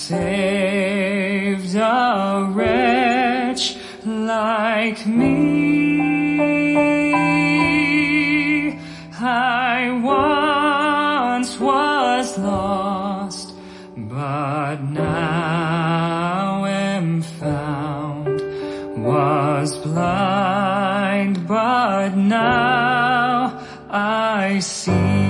saved a wretch like me. I once was lost, but now am found, was blind, but now I see.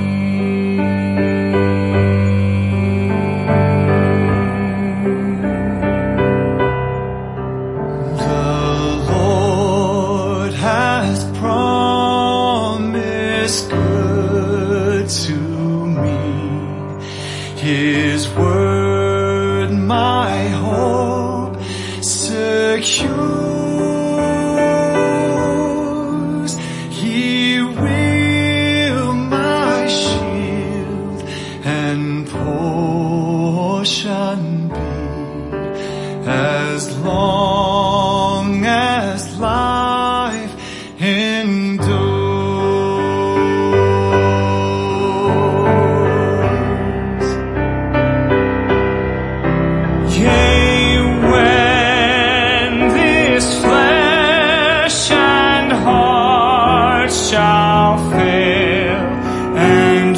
Good to me, His word my hope secures. He will my shield and portion be, as long as life endures. Shall fail, and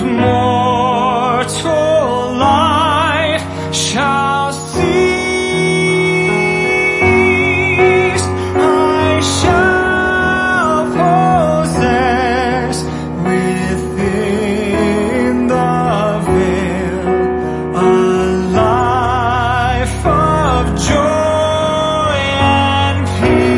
mortal life shall cease. I shall possess within the veil a life of joy and peace.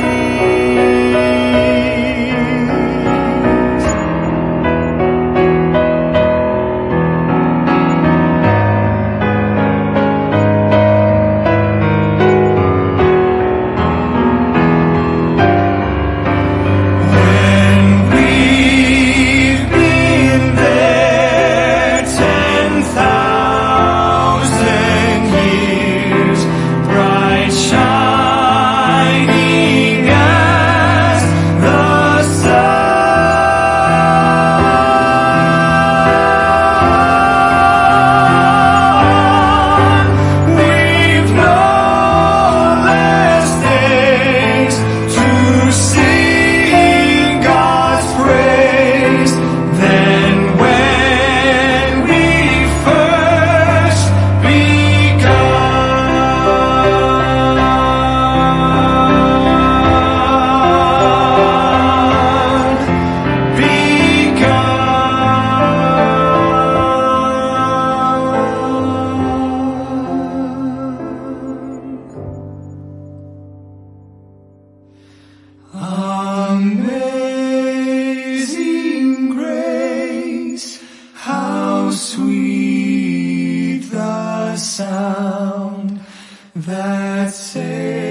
Amazing grace, how sweet the sound that saved